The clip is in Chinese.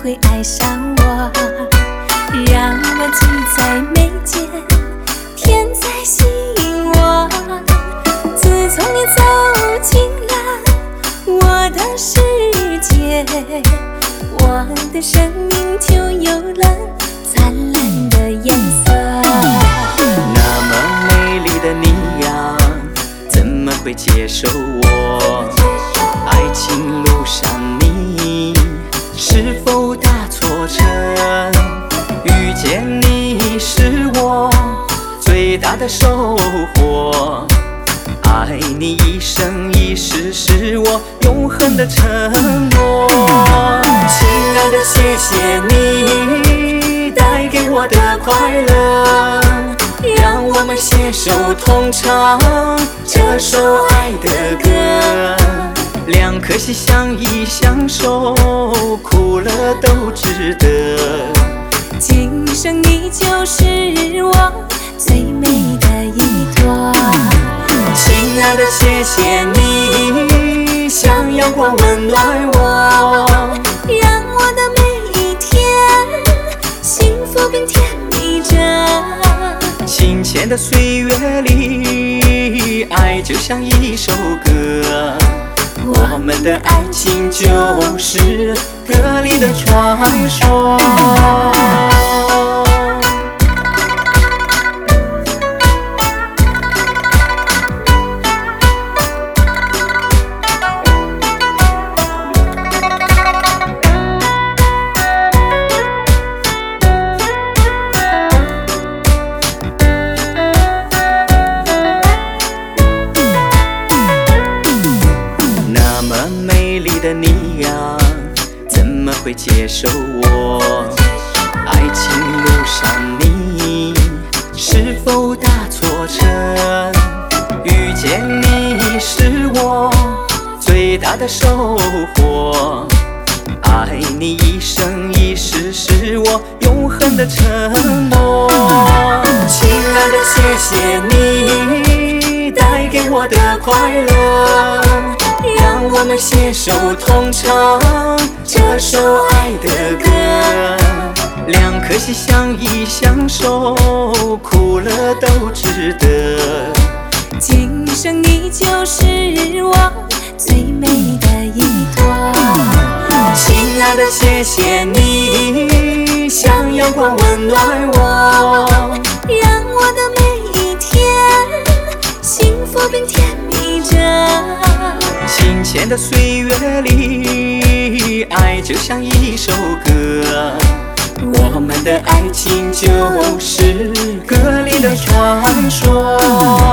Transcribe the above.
会爱上我，让我聚在眉间，天在吸引我。自从你走进了我的世界，我的生命就有了灿烂的颜色。 那么美丽的你呀，怎么会接受我？爱情路上你是否大错称？遇见你是我最大的收获，爱你一生一世是我永恒的承诺。亲爱的，谢谢你带给我的快乐，让我们携手同唱这首爱的歌。两颗心相依相守，苦乐都值得。 今生你就是我最美的一朵。 亲爱的，谢谢你像阳光温暖我， 让我的每一天幸福并甜蜜着。 清浅的岁月里，爱就像一首歌，我们的爱情就是歌里的传说。那么美丽的你呀，怎么会接受我？爱情路上你是否大错称？遇见你是我最大的收获，爱你一生一世是我永恒的承诺。亲爱的，谢谢你带给我的快乐，让我们携手同唱这首爱的歌。两颗心相依相守，苦乐都值得。 今生你就是我最美的一朵。 亲爱的，谢谢你像阳光温暖我， 让我的每一天幸福并甜蜜着。 清浅的岁月里，爱就像一首歌，我们的爱情就是歌里的传说。